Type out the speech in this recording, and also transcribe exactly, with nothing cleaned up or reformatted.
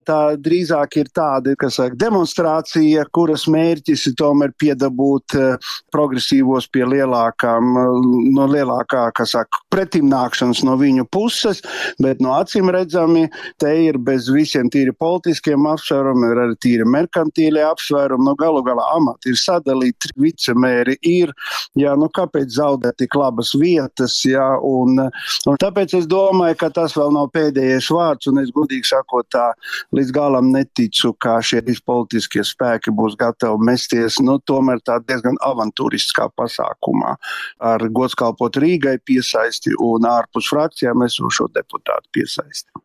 Tā drīzāk ir tāda, kas saka, demonstrācija, kuras mērķis ir tomēr piedabūt progresīvos pie lielākām, no lielākā, kas saka, pretimnākšanas no viņu puses, bet no acīm redzami, te ir bez visiem tīri politiskiem apsvērumiem, ir arī tīri merkantīlie apsvērumi, no galu galā amati ir sadalīti, vicemēri ir, jā, nu kāpēc zaudēt tik labas vietas, jā, un, un tāpēc es domāju, ka tas vēl nav pēdējais vārds, un es godīgi sakot tā, līdz galam neticu, kā šie politiskie spēki būs gatavi mesties, nu, tomēr tā diezgan avantūristiskā pasākumā ar godskalpot Rīgai piesaisti un ārpus frakcijām esošo deputātu piesaisti.